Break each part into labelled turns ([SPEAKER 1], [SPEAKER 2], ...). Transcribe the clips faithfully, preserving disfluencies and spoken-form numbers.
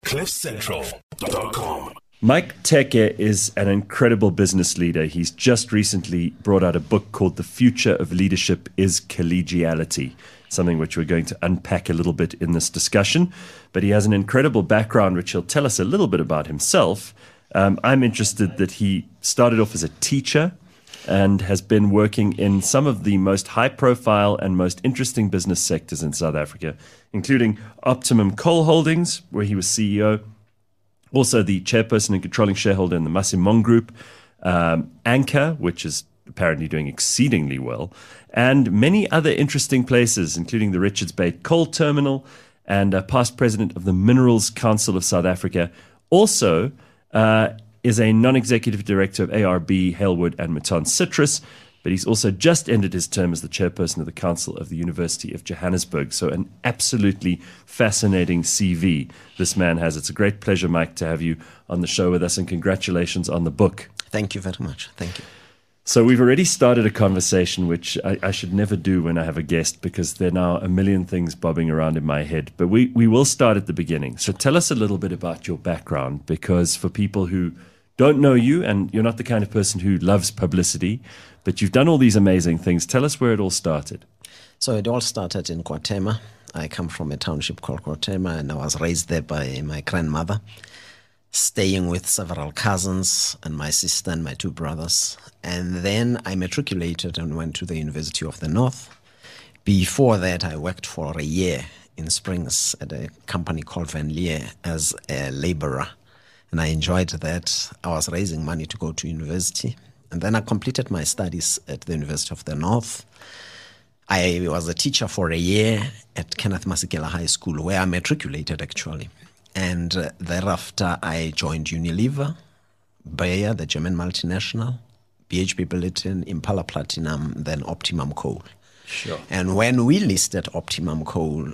[SPEAKER 1] cliff central dot com.
[SPEAKER 2] Mike Teke is an incredible business leader. He's just recently brought out a book called The Future of Leadership is Collegiality, something which we're going to unpack a little bit in this discussion. But he has an incredible background, which he'll tell us a little bit about himself. Um, I'm interested that he started off as a teacher and has been working in some of the most high-profile and most interesting business sectors in South Africa, including Optimum Coal Holdings, where he was C E O, also the chairperson and controlling shareholder in the Masimong Group, um, Anchor, which is apparently doing exceedingly well, and many other interesting places, including the Richards Bay Coal Terminal and uh, past president of the Minerals Council of South Africa. Also, uh, is a non-executive director of A R B, Halewood and Maton Citrus, but he's also just ended his term as the chairperson of the Council of the University of Johannesburg. So an absolutely fascinating C V this man has. It's a great pleasure, Mike, to have you on the show with us, and congratulations on the book.
[SPEAKER 3] Thank you very much. Thank you.
[SPEAKER 2] So we've already started a conversation, which I, I should never do when I have a guest, because there are now a million things bobbing around in my head. But we, we will start at the beginning. So tell us a little bit about your background, because for people who don't know you, and you're not the kind of person who loves publicity, but you've done all these amazing things. Tell us where it all started.
[SPEAKER 3] So it all started in KwaThema. I come from a township called KwaThema, and I was raised there by my grandmother, staying with several cousins and my sister and my two brothers. And then I matriculated and went to the University of the North. Before that, I worked for a year in Springs at a company called Van Leer as a laborer. And I enjoyed that. I was raising money to go to university. And then I completed my studies at the University of the North. I was a teacher for a year at Kenneth Masekela High School, where I matriculated, actually. And uh, thereafter, I joined Unilever, Bayer, the German multinational, B H P Billiton, Impala Platinum, then Optimum Coal.
[SPEAKER 2] Sure.
[SPEAKER 3] And when we listed Optimum Coal,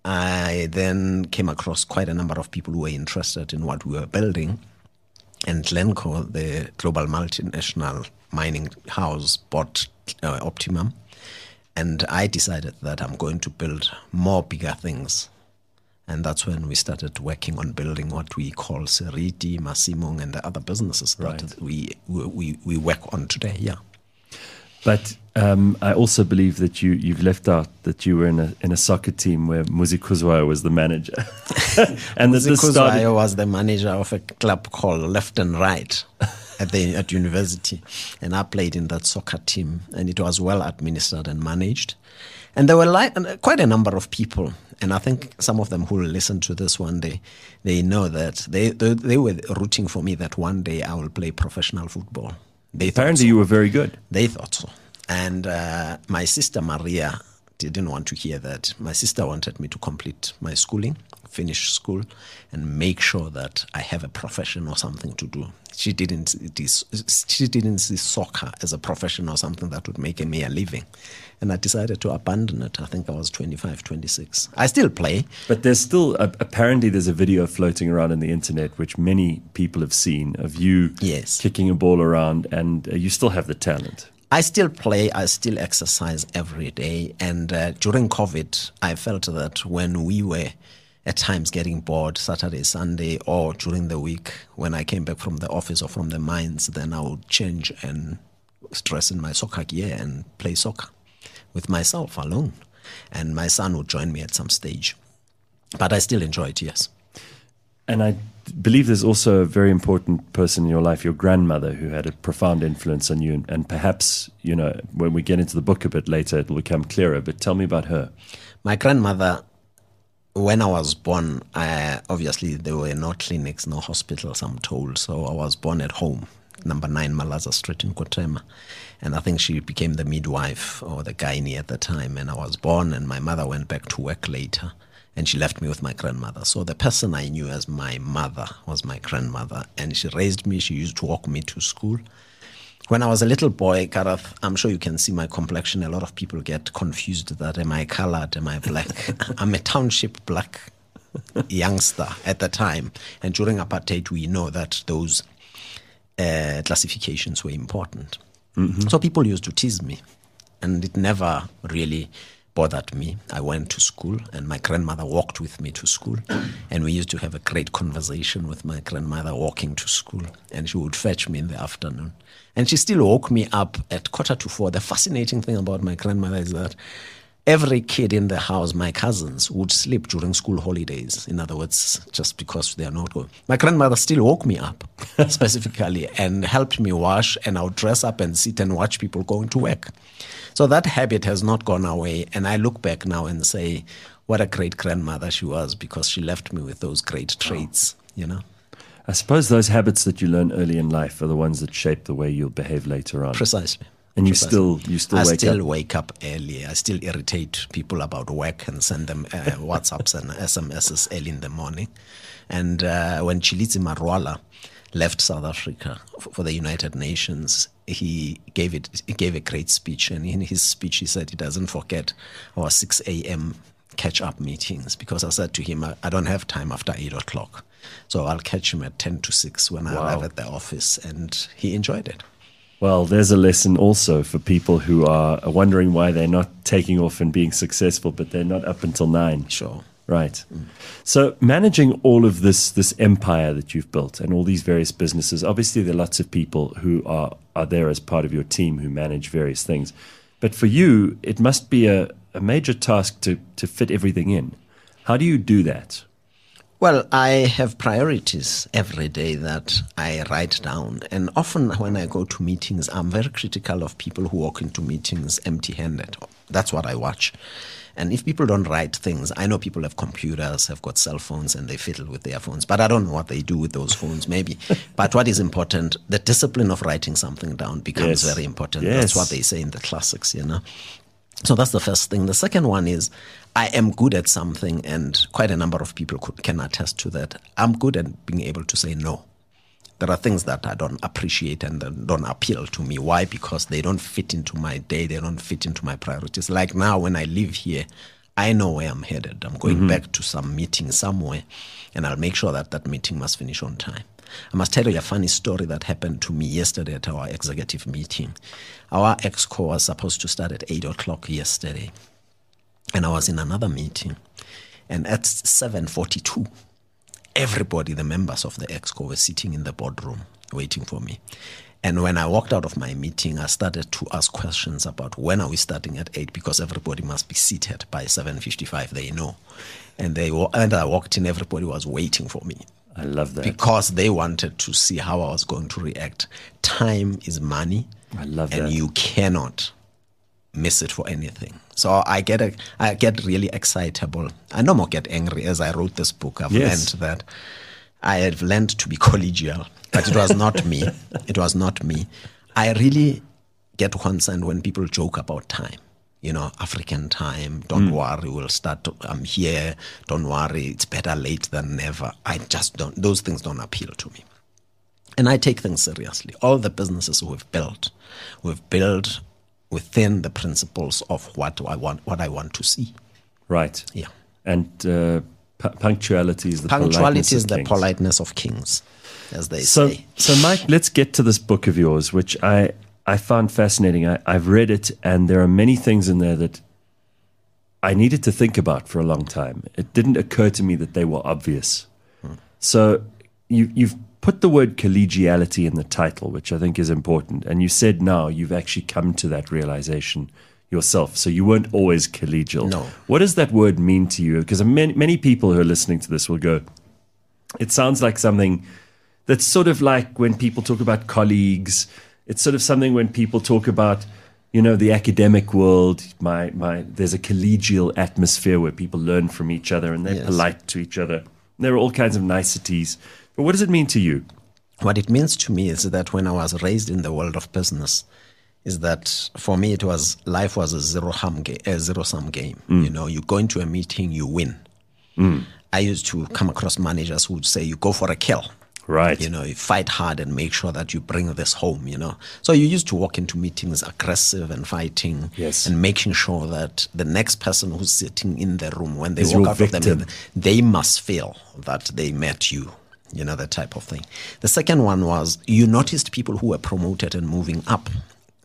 [SPEAKER 3] I then came across quite a number of people who were interested in what we were building. And Glencore, the global multinational mining house, bought uh, Optimum. And I decided that I'm going to build more bigger things. And that's when we started working on building what we call Seriti, Masimong, and the other businesses that
[SPEAKER 2] Right.
[SPEAKER 3] we, we we work on today. Yeah.
[SPEAKER 2] But um, I also believe that you, you've left out that you were in a in a soccer team where Muzi Kuzwayo was the manager. and that this started...
[SPEAKER 3] Kuzwayo was the manager of a club called Left and Right at the at university. And I played in that soccer team, and it was well administered and managed. And there were like, quite a number of people, and I think some of them who will listen to this one day, they know that they, they, they were rooting for me that one day I will play professional football. They
[SPEAKER 2] Apparently
[SPEAKER 3] so.
[SPEAKER 2] you were very good.
[SPEAKER 3] They thought so. And uh, my sister Maria didn't want to hear that. My sister wanted me to complete my schooling, finish school, and make sure that I have a profession or something to do. She didn't she didn't see soccer as a profession or something that would make me a living. And I decided to abandon it. I think I was twenty-five, twenty-six. I still play.
[SPEAKER 2] But there's still, uh, apparently there's a video floating around on the internet, which many people have seen, of you
[SPEAKER 3] Yes.
[SPEAKER 2] kicking a ball around, and uh, you still have the talent.
[SPEAKER 3] I still play, I still exercise every day. And uh, during COVID, I felt that when we were at times getting bored, Saturday, Sunday, or during the week, when I came back from the office or from the mines, then I would change and dress in my soccer gear and play soccer with myself alone. And my son would join me at some stage. But I still enjoy it, yes.
[SPEAKER 2] And I believe there's also a very important person in your life, your grandmother, who had a profound influence on you. And, and perhaps, you know, when we get into the book a bit later, it'll become clearer. But tell me about her.
[SPEAKER 3] My grandmother, when I was born, I, obviously there were no clinics, no hospitals, I'm told. So I was born at home, number nine Malaza Street in KwaThema. And I think she became the midwife or the gynae at the time. And I was born, and my mother went back to work later. And she left me with my grandmother. So the person I knew as my mother was my grandmother. And she raised me. She used to walk me to school. When I was a little boy, Gareth, I'm sure you can see my complexion. A lot of people get confused that am I colored, am I black? I'm a township black youngster at the time. And during apartheid, we know that those uh, classifications were important. Mm-hmm. So people used to tease me. And it never really bothered me. I went to school, and my grandmother walked with me to school. And we used to have a great conversation with my grandmother walking to school. And she would fetch me in the afternoon. And she still woke me up at quarter to four. The fascinating thing about my grandmother is that every kid in the house, my cousins, would sleep during school holidays. In other words, just because they are not going. My grandmother still woke me up specifically and helped me wash, and I would dress up and sit and watch people going to work. So that habit has not gone away. And I look back now and say, what a great grandmother she was, because she left me with those great traits, you know.
[SPEAKER 2] I suppose those habits that you learn early in life are the ones that shape the way you'll behave later on.
[SPEAKER 3] Precisely.
[SPEAKER 2] And you
[SPEAKER 3] Precisely.
[SPEAKER 2] still you still
[SPEAKER 3] I
[SPEAKER 2] wake
[SPEAKER 3] still
[SPEAKER 2] up.
[SPEAKER 3] wake up early. I still irritate people about work and send them uh, WhatsApps and S M Ses early in the morning. And uh, when Chilitsi Marwala left South Africa for the United Nations, he gave it. He gave a great speech, and in his speech he said he doesn't forget our six a.m. catch-up meetings, because I said to him, I, I don't have time after eight o'clock, so I'll catch him at ten to six when I
[SPEAKER 2] Wow.
[SPEAKER 3] arrive at the office, and he enjoyed it.
[SPEAKER 2] Well, there's a lesson also for people who are wondering why they're not taking off and being successful, but they're not up until nine.
[SPEAKER 3] Sure.
[SPEAKER 2] Right. Mm. So managing all of this this empire that you've built and all these various businesses, obviously there are lots of people who are, are there as part of your team who manage various things. But for you, it must be a, a major task to, to fit everything in. How do you do that?
[SPEAKER 3] Well, I have priorities every day that I write down. And often when I go to meetings, I'm very critical of people who walk into meetings empty-handed. That's what I watch. And if people don't write things, I know people have computers, have got cell phones, and they fiddle with their phones. But I don't know what they do with those phones, maybe. But what is important, the discipline of writing something down becomes
[SPEAKER 2] Yes.
[SPEAKER 3] very important.
[SPEAKER 2] Yes.
[SPEAKER 3] That's what they say in the classics, you know. So that's the first thing. The second one is I am good at something, and quite a number of people could, can attest to that. I'm good at being able to say no. There are things that I don't appreciate and that don't appeal to me. Why? Because they don't fit into my day. They don't fit into my priorities. Like now, when I live here, I know where I'm headed. I'm going mm-hmm. back to some meeting somewhere, and I'll make sure that that meeting must finish on time. I must tell you a funny story that happened to me yesterday at our executive meeting. Our exco was supposed to start at eight o'clock yesterday, and I was in another meeting. And at seven forty-two, everybody, the members of the exco, were sitting in the boardroom waiting for me. And when I walked out of my meeting, I started to ask questions about when are we starting at eight, because everybody must be seated by seven fifty-five, they know. And they and I walked in, everybody was waiting for me.
[SPEAKER 2] I love that.
[SPEAKER 3] Because they wanted to see how I was going to react. Time is money.
[SPEAKER 2] I love
[SPEAKER 3] and
[SPEAKER 2] that.
[SPEAKER 3] And you cannot miss it for anything. So I get a, I get really excitable. I no more get angry. As I wrote this book, I've
[SPEAKER 2] Yes.
[SPEAKER 3] learned that I have learned to be collegial. But it was not me. It was not me. I really get concerned when people joke about time. You know, African time, don't mm. worry, we'll start, to, I'm here, don't worry, it's better late than never. I just don't, those things don't appeal to me. And I take things seriously. All the businesses we've built, we've built within the principles of what I want, what I want to see.
[SPEAKER 2] Right.
[SPEAKER 3] Yeah.
[SPEAKER 2] And uh, pu- punctuality is the
[SPEAKER 3] Punctuality
[SPEAKER 2] politeness
[SPEAKER 3] is
[SPEAKER 2] of
[SPEAKER 3] the
[SPEAKER 2] kings.
[SPEAKER 3] politeness of kings, as they
[SPEAKER 2] So,
[SPEAKER 3] say.
[SPEAKER 2] so Mike, let's get to this book of yours, which I, I found fascinating. I, I've read it, and there are many things in there that I needed to think about for a long time. It didn't occur to me that they were obvious. Hmm. So you, you've put the word collegiality in the title, which I think is important. And you said now you've actually come to that realization yourself. So you weren't always collegial.
[SPEAKER 3] No.
[SPEAKER 2] What does that word mean to you? Because many, many people who are listening to this will go, it sounds like something that's sort of like when people talk about colleagues. It's sort of something when people talk about, you know, the academic world. My, my, there's a collegial atmosphere where people learn from each other and they're
[SPEAKER 3] Yes.
[SPEAKER 2] polite to each other. There are all kinds of niceties. But what does it mean to you?
[SPEAKER 3] What it means to me is that when I was raised in the world of business, is that for me it was life was a zero sum game. A zero sum game. Mm. You know, you go into a meeting, you win. Mm. I used to come across managers who would say, "You go for a kill."
[SPEAKER 2] Right.
[SPEAKER 3] You know, you fight hard and make sure that you bring this home, you know. So you used to walk into meetings aggressive and fighting
[SPEAKER 2] Yes.
[SPEAKER 3] and making sure that the next person who's sitting in the room, when they
[SPEAKER 2] Is
[SPEAKER 3] walk
[SPEAKER 2] your
[SPEAKER 3] out of the
[SPEAKER 2] victim.
[SPEAKER 3] meeting, they must feel that they met you, you know, that type of thing. The second one was you noticed people who were promoted and moving up.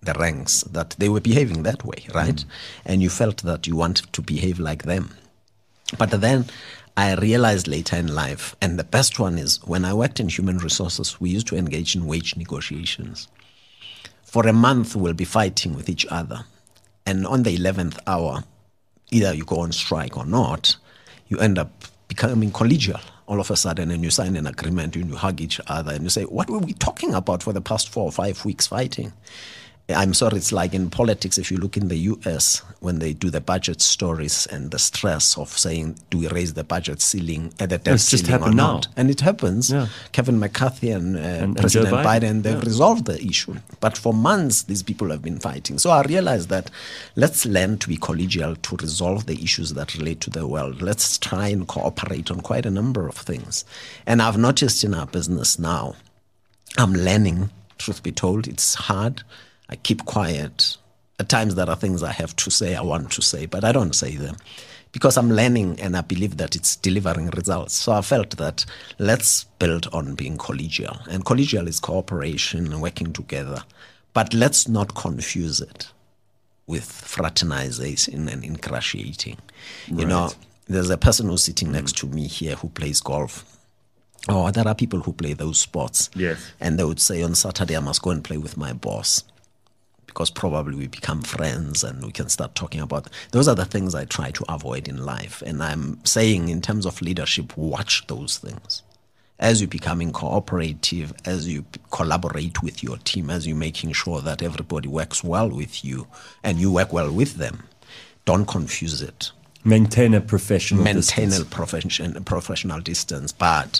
[SPEAKER 3] the ranks that they were behaving that way, right? Mm. And you felt that you wanted to behave like them. But then I realized later in life, and the best one is when I worked in human resources, we used to engage in wage negotiations. For a month, we'll be fighting with each other. And on the eleventh hour, either you go on strike or not, you end up becoming collegial all of a sudden, and you sign an agreement and you hug each other and you say, what were we talking about for the past four or five weeks fighting? I'm sorry, it's like in politics, if you look in the U S, when they do the budget stories and the stress of saying, do we raise the budget ceiling, uh, the debt
[SPEAKER 2] it's
[SPEAKER 3] ceiling
[SPEAKER 2] just
[SPEAKER 3] or
[SPEAKER 2] now.
[SPEAKER 3] not? And it happens.
[SPEAKER 2] Yeah.
[SPEAKER 3] Kevin McCarthy and, uh,
[SPEAKER 2] and
[SPEAKER 3] President
[SPEAKER 2] and Biden,
[SPEAKER 3] Biden, they've
[SPEAKER 2] yeah.
[SPEAKER 3] resolved the issue. But for months, these people have been fighting. So I realized that let's learn to be collegial to resolve the issues that relate to the world. Let's try and cooperate on quite a number of things. And I've noticed in our business now, I'm learning, truth be told, it's hard. I keep quiet. At times there are things I have to say, I want to say, but I don't say them because I'm learning and I believe that it's delivering results. So I felt that let's build on being collegial. And collegial is cooperation and working together. But let's not confuse it with fraternization and ingratiating. You
[SPEAKER 2] Right.
[SPEAKER 3] know, there's a person who's sitting next to me here who plays golf. Oh, there are people who play those sports.
[SPEAKER 2] Yes.
[SPEAKER 3] And they would say, on Saturday, I must go and play with my boss. Because probably we become friends and we can start talking about. Those are the things I try to avoid in life. And I'm saying in terms of leadership, watch those things. As you're becoming cooperative, as you collaborate with your team, as you're making sure that everybody works well with you and you work well with them, don't confuse it.
[SPEAKER 2] Maintain a professional
[SPEAKER 3] Maintain
[SPEAKER 2] distance.
[SPEAKER 3] a profession, professional distance, but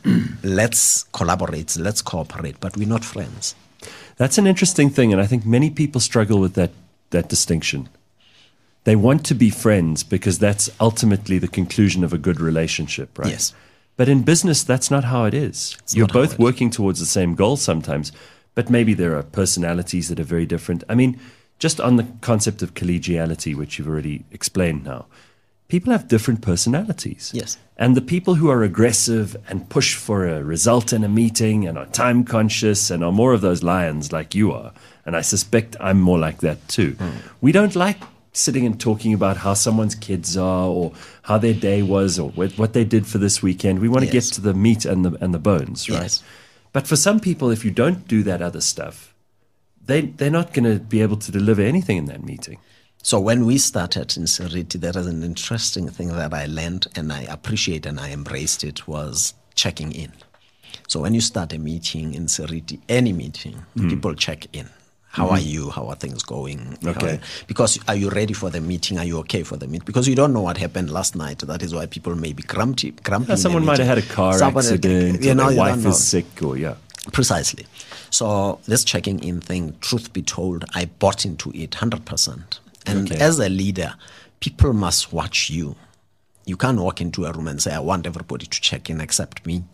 [SPEAKER 3] let's collaborate, let's cooperate, but we're not friends.
[SPEAKER 2] That's an interesting thing, and I think many people struggle with that that distinction. They want to be friends because that's ultimately the conclusion of a good relationship, right?
[SPEAKER 3] Yes.
[SPEAKER 2] But in business, that's not how it is.
[SPEAKER 3] It's
[SPEAKER 2] You're
[SPEAKER 3] not how
[SPEAKER 2] both
[SPEAKER 3] it is.
[SPEAKER 2] working towards the same goal sometimes, but maybe there are personalities that are very different. I mean, just on the concept of collegiality, which you've already explained now, people have different personalities.
[SPEAKER 3] Yes.
[SPEAKER 2] And the people who are aggressive and push for a result in a meeting and are time conscious and are more of those lions like you are, and I suspect I'm more like that too, mm. we don't like sitting and talking about how someone's kids are or how their day was or what, what they did for this weekend. We want to
[SPEAKER 3] Yes.
[SPEAKER 2] get to the meat and the, and the bones, right?
[SPEAKER 3] Yes.
[SPEAKER 2] But for some people, if you don't do that other stuff, they, they're not going to be able to deliver anything in that meeting.
[SPEAKER 3] So when we started in Seriti, there is an interesting thing that I learned and I appreciate and I embraced it was checking in. So when you start a meeting in Seriti, any meeting, mm. people check in. How mm-hmm. are you? How are things going?
[SPEAKER 2] Okay.
[SPEAKER 3] How, because are you ready for the meeting? Are you okay for the meeting? Because you don't know what happened last night. That is why people may be grumpy. grumpy
[SPEAKER 2] Yeah, someone might have had a car Somebody, accident, you know, or their wife is sick, or yeah.
[SPEAKER 3] Precisely. So this checking in thing, truth be told, I bought into it one hundred percent. And
[SPEAKER 2] okay.
[SPEAKER 3] as a leader, people must watch you. You can't walk into a room and say, I want everybody to check in except me.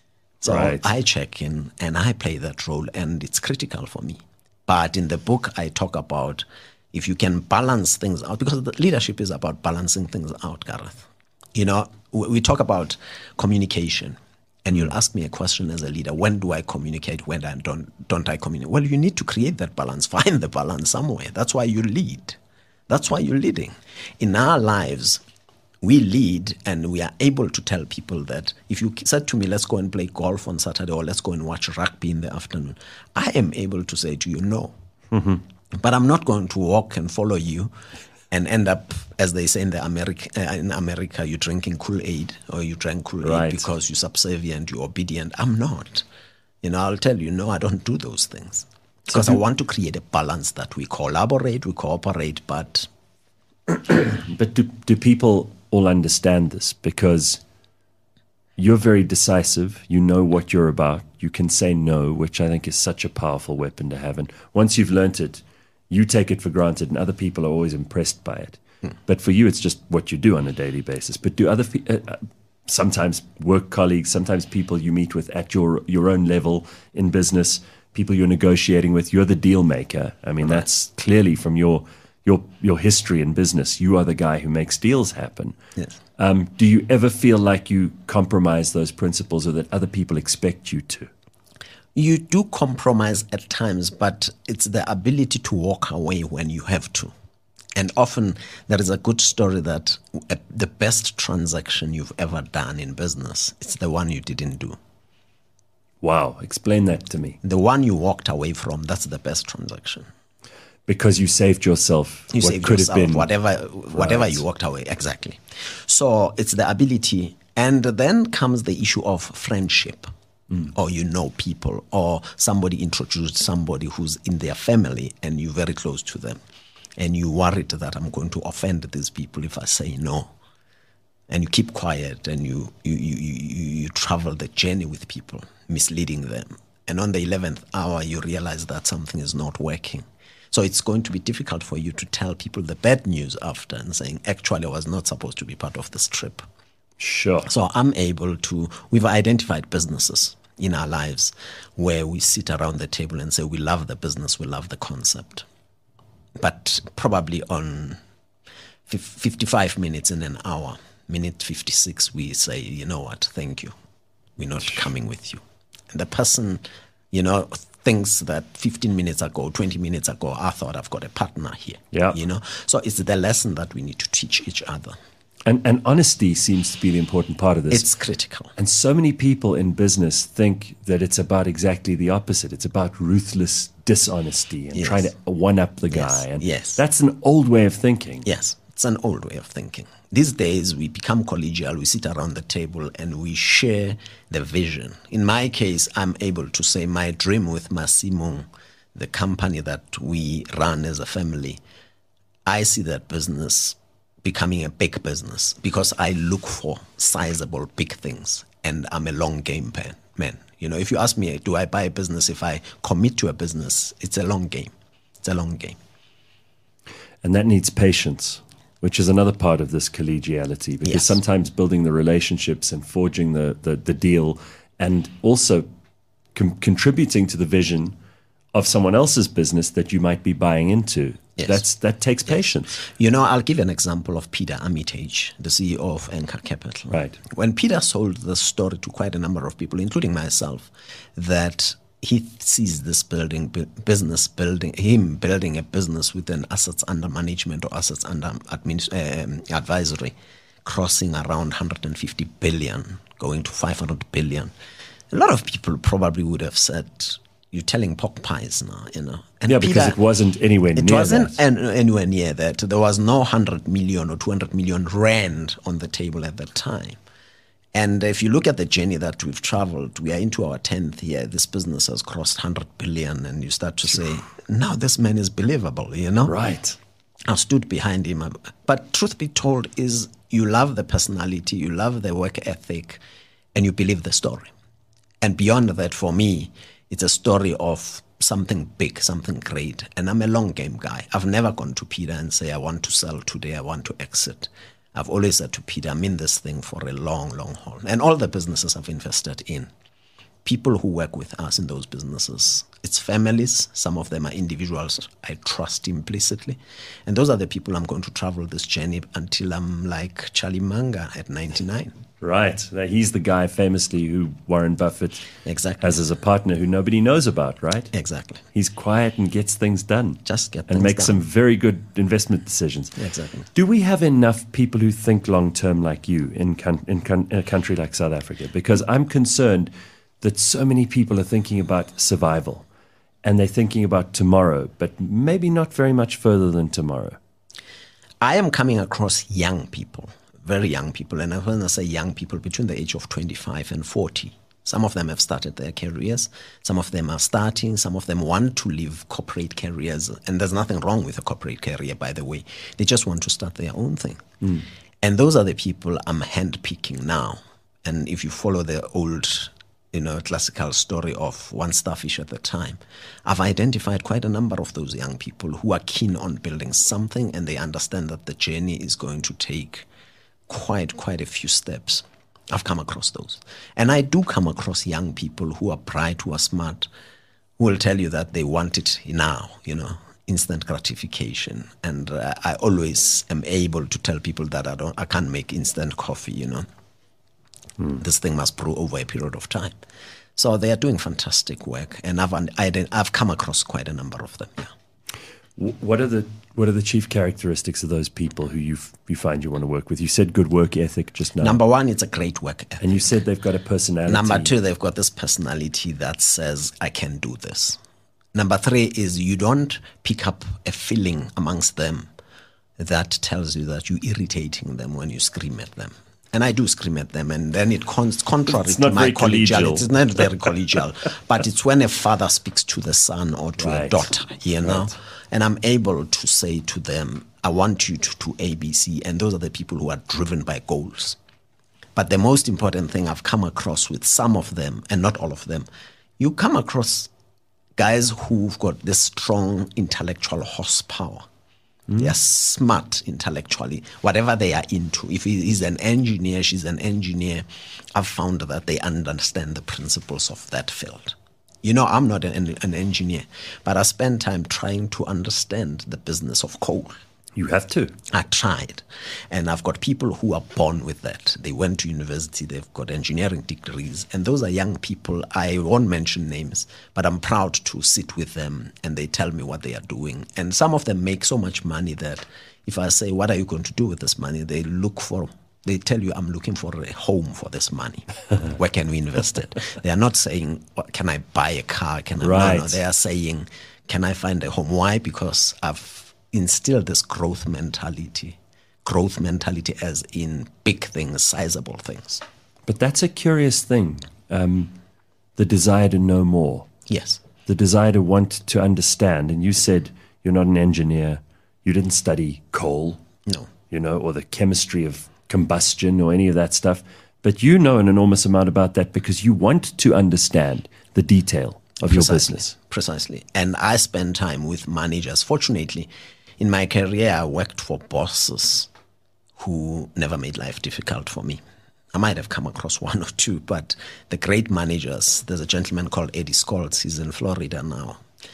[SPEAKER 3] So
[SPEAKER 2] right.
[SPEAKER 3] I check in and I play that role and it's critical for me. But in the book, I talk about if you can balance things out, because the leadership is about balancing things out, Gareth. You know, we, we talk about communication. And you'll ask me a question as a leader, when do I communicate, when I don't, don't I communicate? Well, you need to create that balance, find the balance somewhere. That's why you lead. That's why you're leading. In our lives, we lead and we are able to tell people that if you said to me, let's go and play golf on Saturday or let's go and watch rugby in the afternoon, I am able to say to you, no. Mm-hmm. But I'm not going to walk and follow you and end up, as they say in the America, uh, in America, you're drinking Kool-Aid or you drank Kool-Aid
[SPEAKER 2] right.
[SPEAKER 3] because you're subservient, you're obedient. I'm not. You know, I'll tell you, no, I don't do those things. Because so do, I want to create a balance that we collaborate, we cooperate, but...
[SPEAKER 2] but do, do people all understand this? Because you're very decisive, you know what you're about, you can say no, which I think is such a powerful weapon to have. And once you've learnt it, you take it for granted and other people are always impressed by it. Hmm. But for you, it's just what you do on a daily basis. But do other uh, sometimes work colleagues, sometimes people you meet with at your, your own level in business, people you're negotiating with, you're the deal maker. I mean, right. that's clearly from your your your history in business. You are the guy who makes deals happen.
[SPEAKER 3] Yes.
[SPEAKER 2] Um, do you ever feel like you compromise those principles or that other people expect you to?
[SPEAKER 3] You do compromise at times, but it's the ability to walk away when you have to. And often there is a good story that uh, the best transaction you've ever done in business, it's the one you didn't do.
[SPEAKER 2] Wow. Explain that to me.
[SPEAKER 3] The one you walked away from, that's the best transaction.
[SPEAKER 2] Because you saved yourself
[SPEAKER 3] You
[SPEAKER 2] what
[SPEAKER 3] saved
[SPEAKER 2] could
[SPEAKER 3] yourself,
[SPEAKER 2] have been.
[SPEAKER 3] whatever, whatever
[SPEAKER 2] Right.
[SPEAKER 3] you walked away, exactly. So it's the ability. And then comes the issue of friendship. Mm. Or you know people, or somebody introduced somebody who's in their family and you're very close to them. And you worried that I'm going to offend these people if I say no. And you keep quiet and you, you, you, you, you travel the journey with people, misleading them. And on the eleventh hour, you realize that something is not working. So it's going to be difficult for you to tell people the bad news after and saying, actually, I was not supposed to be part of this trip.
[SPEAKER 2] Sure.
[SPEAKER 3] So I'm able to, we've identified businesses in our lives where we sit around the table and say, we love the business, we love the concept. But probably on fifty-five minutes in an hour, minute fifty-six, we say, you know what, thank you. We're not coming with you. And the person, you know, thinks that fifteen minutes ago, twenty minutes ago, I thought I've got a partner here.
[SPEAKER 2] Yeah.
[SPEAKER 3] You know, so it's the lesson that we need to teach each other.
[SPEAKER 2] And, and honesty seems to be the important part of this.
[SPEAKER 3] It's critical.
[SPEAKER 2] And so many people in business think that it's about exactly the opposite. It's about ruthless dishonesty and
[SPEAKER 3] Yes.
[SPEAKER 2] trying to one-up the
[SPEAKER 3] Yes,
[SPEAKER 2] guy. And
[SPEAKER 3] yes.
[SPEAKER 2] that's an old way of thinking.
[SPEAKER 3] Yes, it's an old way of thinking. These days, we become collegial, we sit around the table and we share the vision. In my case, I'm able to say my dream with Massimo, the company that we run as a family, I see that business becoming a big business because I look for sizable big things and I'm a long game pan, man. You know, if you ask me, do I buy a business? If I commit to a business, it's a long game. It's a long game.
[SPEAKER 2] And that needs patience, which is another part of this collegiality, because
[SPEAKER 3] Yes.
[SPEAKER 2] sometimes building the relationships and forging the, the, the deal and also com- contributing to the vision of someone else's business that you might be buying into.
[SPEAKER 3] Yes.
[SPEAKER 2] That's That takes patience.
[SPEAKER 3] You know, I'll give you an example of Peter Armitage, the C E O of Anchor Capital.
[SPEAKER 2] Right.
[SPEAKER 3] When Peter sold the story to quite a number of people, including myself, that he sees this building, bu- business building, him building a business with an assets under management or assets under admin, um, advisory, crossing around one hundred fifty billion, going to five hundred billion. A lot of people probably would have said, you're telling pork pies now, you know. And
[SPEAKER 2] Yeah, because
[SPEAKER 3] Peter-
[SPEAKER 2] it wasn't anywhere
[SPEAKER 3] it
[SPEAKER 2] near
[SPEAKER 3] wasn't
[SPEAKER 2] that.
[SPEAKER 3] an, anywhere near that. There was no one hundred million or two hundred million rand on the table at that time. And if you look at the journey that we've traveled, we are into our tenth year. This business has crossed one hundred billion, and you start to say, now this man is believable, you know?
[SPEAKER 2] Right.
[SPEAKER 3] I stood behind him. But truth be told is you love the personality, you love the work ethic, and you believe the story. And beyond that, for me, it's a story of something big, something great. And I'm a long game guy. I've never gone to Peter and say, I want to sell today, I want to exit. I've always said to Peter, I'm in this thing for a long, long haul. And all the businesses I've invested in, people who work with us in those businesses, it's families. Some of them are individuals I trust implicitly. And those are the people I'm going to travel this journey until I'm like Charlie Munger at ninety-nine.
[SPEAKER 2] Right. Now, he's the guy famously who Warren Buffett
[SPEAKER 3] Exactly.
[SPEAKER 2] has as a partner who nobody knows about, right?
[SPEAKER 3] Exactly.
[SPEAKER 2] He's quiet and gets things done.
[SPEAKER 3] Just get
[SPEAKER 2] And
[SPEAKER 3] things
[SPEAKER 2] makes
[SPEAKER 3] done.
[SPEAKER 2] some very good investment decisions.
[SPEAKER 3] Exactly.
[SPEAKER 2] Do we have enough people who think long term like you in, con- in, con- in a country like South Africa? Because I'm concerned that so many people are thinking about survival and they're thinking about tomorrow, but maybe not very much further than tomorrow.
[SPEAKER 3] I am coming across young people, very young people, and when I say young people, between the age of twenty-five and forty. Some of them have started their careers. Some of them are starting. Some of them want to live corporate careers. And there's nothing wrong with a corporate career, by the way. They just want to start their own thing. Mm. And those are the people I'm handpicking now. And if you follow the old, you know, classical story of one starfish at a time, I've identified quite a number of those young people who are keen on building something, and they understand that the journey is going to take quite, quite a few steps. I've come across those. And I do come across young people who are bright, who are smart, who will tell you that they want it now, you know, instant gratification. And uh, I always am able to tell people that I don't, I can't make instant coffee, you know. Mm. This thing must brew over a period of time. So they are doing fantastic work, and I've I, I've come across quite a number of them. Yeah.
[SPEAKER 2] What are the what are the chief characteristics of those people who you you find you want to work with? You said good work ethic just now.
[SPEAKER 3] Number one, it's a great work ethic.
[SPEAKER 2] And you said they've got a personality.
[SPEAKER 3] Number two, they've got this personality that says, I can do this. Number three is you don't pick up a feeling amongst them that tells you that you're irritating them when you scream at them. And I do scream at them, and then it cons- contrary
[SPEAKER 2] it's
[SPEAKER 3] to my
[SPEAKER 2] collegial.
[SPEAKER 3] collegiality. It's not very collegial, but it's when a father speaks to the son or to
[SPEAKER 2] Right.
[SPEAKER 3] a daughter, you know,
[SPEAKER 2] Right.
[SPEAKER 3] and I'm able to say to them, I want you to do A B C, and those are the people who are driven by goals. But the most important thing I've come across with some of them, and not all of them, you come across guys who've got this strong intellectual horsepower. Mm. They are smart intellectually, whatever they are into. If he's an engineer, she's an engineer, I've found that they understand the principles of that field. You know, I'm not an, an engineer, but I spend time trying to understand the business of coal.
[SPEAKER 2] You have to.
[SPEAKER 3] I tried. And I've got people who are born with that. They went to university, they've got engineering degrees. And those are young people. I won't mention names, but I'm proud to sit with them and they tell me what they are doing. And some of them make so much money that if I say, what are you going to do with this money? They look for, they tell you, I'm looking for a home for this money. Where can we invest it? They are not saying, what, can I buy a car? Can I?
[SPEAKER 2] Right.
[SPEAKER 3] No, no, they are saying, can I find a home? Why? Because I've instill this growth mentality, growth mentality as in big things, sizable things.
[SPEAKER 2] But that's a curious thing, um, the desire to know more,
[SPEAKER 3] Yes.
[SPEAKER 2] the desire to want to understand. And you said you're not an engineer, you didn't study coal,
[SPEAKER 3] No.
[SPEAKER 2] you know, or the chemistry of combustion or any of that stuff, but you know an enormous amount about that because you want to understand the detail of your business.
[SPEAKER 3] Precisely. And I spend time with managers. Fortunately, in my career, I worked for bosses who never made life difficult for me. I might have come across one or two, but the great managers, there's a gentleman called Eddie Scholz. He's in Florida now.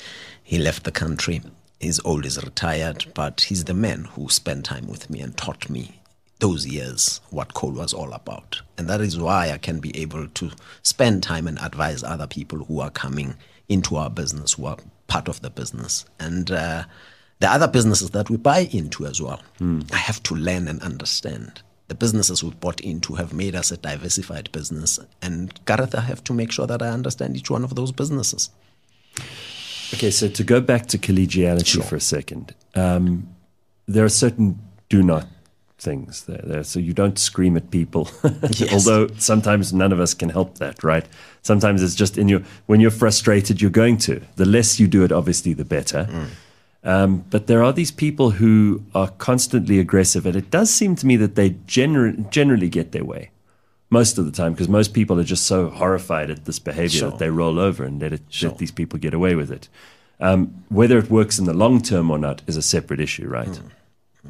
[SPEAKER 3] He left the country. He's old, he's retired, but he's the man who spent time with me and taught me those years what coal was all about. And that is why I can be able to spend time and advise other people who are coming into our business, who are part of the business. And uh, the other businesses that we buy into as well, mm. I have to learn and understand. The businesses we bought into have made us a diversified business. And Gareth, I have to make sure that I understand each one of those businesses.
[SPEAKER 2] Okay, so to go back to collegiality
[SPEAKER 3] Sure.
[SPEAKER 2] for a second, um, there are certain do not things there, there. So you don't scream at people,
[SPEAKER 3] Yes.
[SPEAKER 2] although sometimes none of us can help that, right? Sometimes it's just in your, when you're frustrated, you're going to. The less you do it, obviously, the better. Mm. Um, but there are these people who are constantly aggressive, and it does seem to me that they gener- generally get their way most of the time, because most people are just so horrified at this behavior
[SPEAKER 3] Sure.
[SPEAKER 2] that they roll over and let, it,
[SPEAKER 3] Sure.
[SPEAKER 2] let these people get away with it. Um, whether it works in the long term or not is a separate issue, right?
[SPEAKER 3] Mm.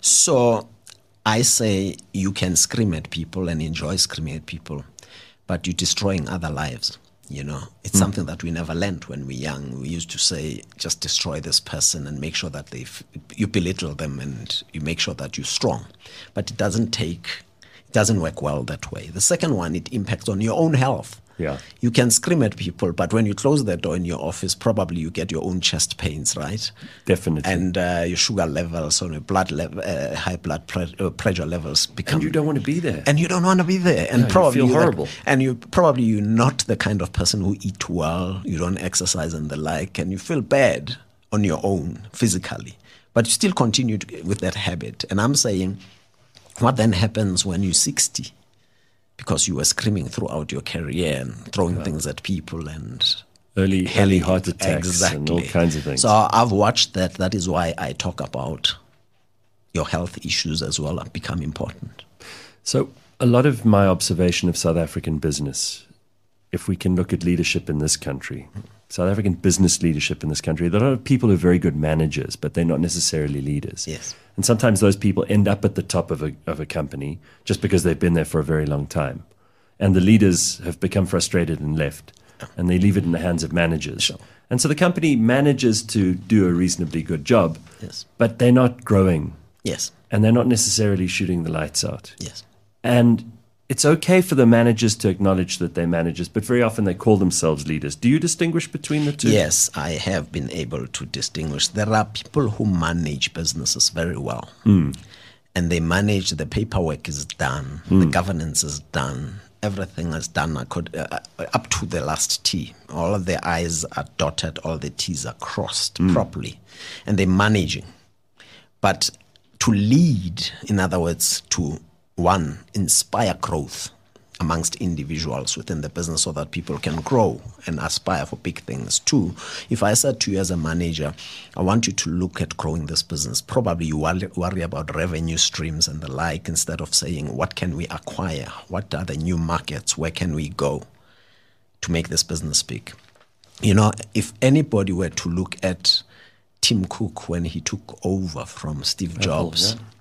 [SPEAKER 3] So I say you can scream at people and enjoy screaming at people, but you're destroying other lives. You know, it's mm. something that we never learned when we were young. We used to say, just destroy this person and make sure that they, f- you belittle them and you make sure that you're strong. But it doesn't take, it doesn't work well that way. The second one, it impacts on your own health.
[SPEAKER 2] Yeah.
[SPEAKER 3] You can scream at people, but when you close the door in your office, probably you get your own chest pains, right?
[SPEAKER 2] Definitely.
[SPEAKER 3] And uh, your sugar levels or your blood level, uh, high blood pre- uh, pressure levels become.
[SPEAKER 2] And you don't want to be there.
[SPEAKER 3] And you don't want to be there. And
[SPEAKER 2] Yeah, you
[SPEAKER 3] probably
[SPEAKER 2] feel
[SPEAKER 3] you're that-
[SPEAKER 2] horrible.
[SPEAKER 3] and you probably you're not the kind of person who eat well. You don't exercise and the like, and you feel bad on your own physically, but you still continue to, with that habit. And I'm saying, what then happens when you're sixty? Because you were screaming throughout your career and throwing yeah. things at people and
[SPEAKER 2] early, early heart attacks
[SPEAKER 3] exactly.
[SPEAKER 2] and all kinds of things.
[SPEAKER 3] So I've watched that. That is why I talk about your health issues as well have become important.
[SPEAKER 2] So a lot of my observation of South African business, if we can look at leadership in this country, South African business leadership in this country, there are a lot of people who are very good managers, but they're not necessarily leaders.
[SPEAKER 3] Yes.
[SPEAKER 2] And sometimes those people end up at the top of a of a company just because they've been there for a very long time. And the leaders have become frustrated and left, and they leave it in the hands of managers.
[SPEAKER 3] Sure.
[SPEAKER 2] And so the company manages to do a reasonably good job,
[SPEAKER 3] Yes.
[SPEAKER 2] but they're not growing.
[SPEAKER 3] Yes.
[SPEAKER 2] And they're not necessarily shooting the lights out.
[SPEAKER 3] Yes.
[SPEAKER 2] And it's okay for the managers to acknowledge that they're managers, but very often they call themselves leaders. Do you distinguish between the two?
[SPEAKER 3] Yes, I have been able to distinguish. There are people who manage businesses very well.
[SPEAKER 2] Mm.
[SPEAKER 3] And they manage, the paperwork is done, mm. the governance is done, everything is done uh, up to the last T. All of the I's are dotted, all the T's are crossed mm. properly. And they're managing. But to lead, in other words, to one, inspire growth amongst individuals within the business so that people can grow and aspire for big things. Two, if I said to you as a manager, I want you to look at growing this business, probably you worry about revenue streams and the like instead of saying, what can we acquire? What are the new markets? Where can we go to make this business big? You know, if anybody were to look at Tim Cook when he took over from Steve Jobs, Apple, yeah.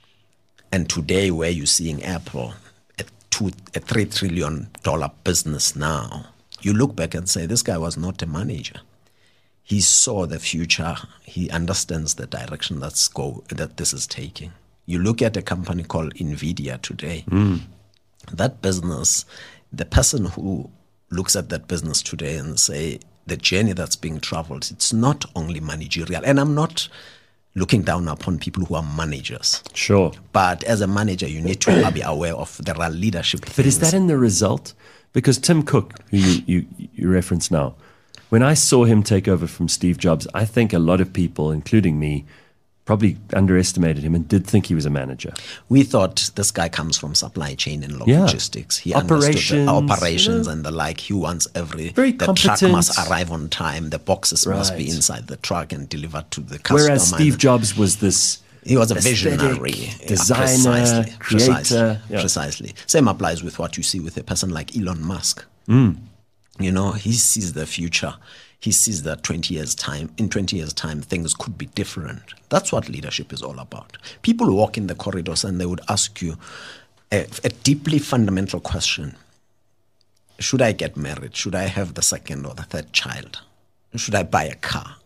[SPEAKER 3] and today, where you're seeing Apple, a, two, a three trillion dollar business now, you look back and say, this guy was not a manager. He saw the future. He understands the direction that's go, that this is taking. You look at a company called NVIDIA today. Mm. That business, the person who looks at that business today and say, the journey that's being traveled, it's not only managerial. And I'm not looking down upon people who are managers.
[SPEAKER 2] Sure.
[SPEAKER 3] But as a manager, you need to be aware of there are leadership
[SPEAKER 2] But
[SPEAKER 3] things.
[SPEAKER 2] is that in the result? Because Tim Cook, who you, you, you reference now, when I saw him take over from Steve Jobs, I think a lot of people, including me, probably underestimated him and did think he was a manager.
[SPEAKER 3] We thought this guy comes from supply chain and
[SPEAKER 2] Yeah.
[SPEAKER 3] logistics. He
[SPEAKER 2] Operations,
[SPEAKER 3] understood the operations
[SPEAKER 2] you know.
[SPEAKER 3] and the like. He wants every,
[SPEAKER 2] Very
[SPEAKER 3] the truck
[SPEAKER 2] competent.
[SPEAKER 3] must arrive on time. The boxes must be
[SPEAKER 2] Right.
[SPEAKER 3] inside the truck and delivered to the customer.
[SPEAKER 2] Whereas Steve Jobs was this
[SPEAKER 3] He was a
[SPEAKER 2] aesthetic,
[SPEAKER 3] visionary,
[SPEAKER 2] designer,
[SPEAKER 3] precisely,
[SPEAKER 2] creator.
[SPEAKER 3] Precisely,
[SPEAKER 2] Yeah.
[SPEAKER 3] precisely. Same applies with what you see with a person like Elon Musk.
[SPEAKER 2] Mm.
[SPEAKER 3] You know, he sees the future. He sees that twenty years time, in twenty years time, things could be different. That's what leadership is all about. People walk in the corridors and they would ask you a, a deeply fundamental question. Should I get married? Should I have the second or the third child? Should I buy a car?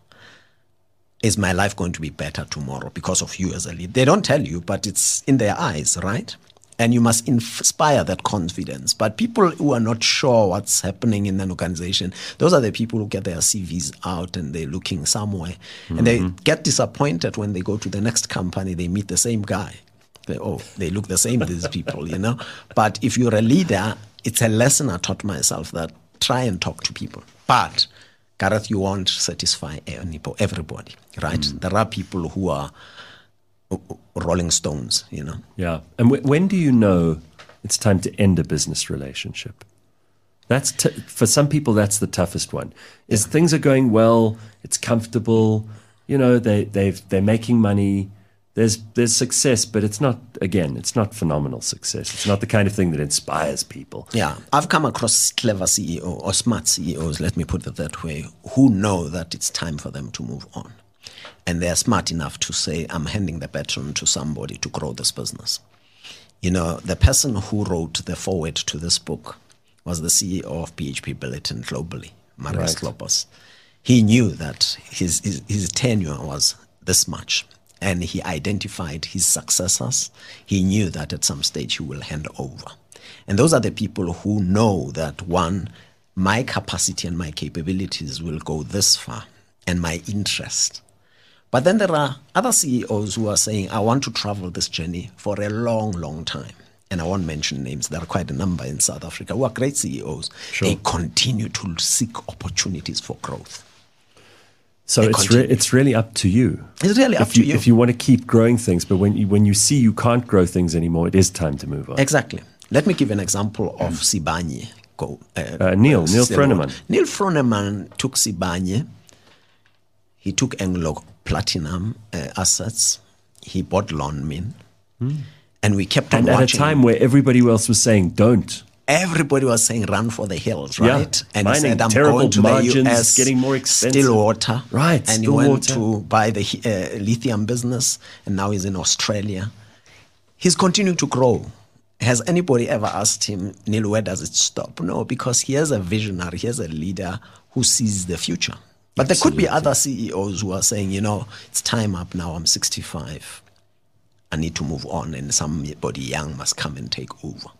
[SPEAKER 3] Is my life going to be better tomorrow because of you as a leader? They don't tell you, but it's in their eyes, right? And you must inspire that confidence. But people who are not sure what's happening in an organization, those are the people who get their C Vs out and they're looking somewhere. Mm-hmm. And they get disappointed when they go to the next company, they meet the same guy. They, oh, they look the same, these people, you know. But if you're a leader, it's a lesson I taught myself that try and talk to people. But, Gareth, you won't satisfy everybody, right? Mm. There are people who are Rolling Stones, you know.
[SPEAKER 2] Yeah. And w- when do you know it's time to end a business relationship? That's t- for some people, that's the toughest one. Is yeah. things are going well, it's comfortable, you know, they they've they're making money, there's there's success, but it's not, again, it's not phenomenal success. It's not the kind of thing that inspires people.
[SPEAKER 3] Yeah, I've come across clever C E Os or smart C E Os, let me put it that way, who know that it's time for them to move on. And they're smart enough to say, I'm handing the baton to somebody to grow this business. You know, the person who wrote the foreword to this book was the C E O of P H P Billiton globally, Marius
[SPEAKER 2] Right.
[SPEAKER 3] Lopez. He knew that his, his his tenure was this much, and he identified his successors. He knew that at some stage he will hand over. And those are the people who know that, one, my capacity and my capabilities will go this far, and my interest. But then there are other C E Os who are saying, I want to travel this journey for a long, long time. And I won't mention names. There are quite a number in South Africa who are great C E Os.
[SPEAKER 2] Sure.
[SPEAKER 3] They continue to seek opportunities for growth.
[SPEAKER 2] So
[SPEAKER 3] They
[SPEAKER 2] it's re-
[SPEAKER 3] continue.
[SPEAKER 2] it's really up to you.
[SPEAKER 3] It's really up
[SPEAKER 2] if
[SPEAKER 3] to
[SPEAKER 2] you,
[SPEAKER 3] you.
[SPEAKER 2] If you want to keep growing things, but when you, when you see you can't grow things anymore, it is time to move on.
[SPEAKER 3] Exactly. Let me give an example of Sibanye. Go, uh,
[SPEAKER 2] Uh, Neil, Neil
[SPEAKER 3] Sibanye.
[SPEAKER 2] Froneman.
[SPEAKER 3] Neil Froneman took Sibanye. He took Anglo Platinum uh, assets. He bought Lonmin. Hmm. And we kept on
[SPEAKER 2] And at
[SPEAKER 3] watching.
[SPEAKER 2] a time where everybody else was saying, don't.
[SPEAKER 3] Everybody was saying run for the hills,
[SPEAKER 2] Yeah.
[SPEAKER 3] right? And
[SPEAKER 2] Mining,
[SPEAKER 3] he said, I'm
[SPEAKER 2] terrible
[SPEAKER 3] going to
[SPEAKER 2] margins,
[SPEAKER 3] the U S,
[SPEAKER 2] getting more expensive.
[SPEAKER 3] Stillwater.
[SPEAKER 2] Right,
[SPEAKER 3] And he went
[SPEAKER 2] Stillwater.
[SPEAKER 3] to buy the uh, lithium business, and now he's in Australia. He's continuing to grow. Has anybody ever asked him, Neil, where does it stop? No, because he has a visionary, he has a leader who sees the future. But there could be other C E Os who are saying, you know, it's time up now, I'm sixty-five. I need to move on, and somebody young must come and take over.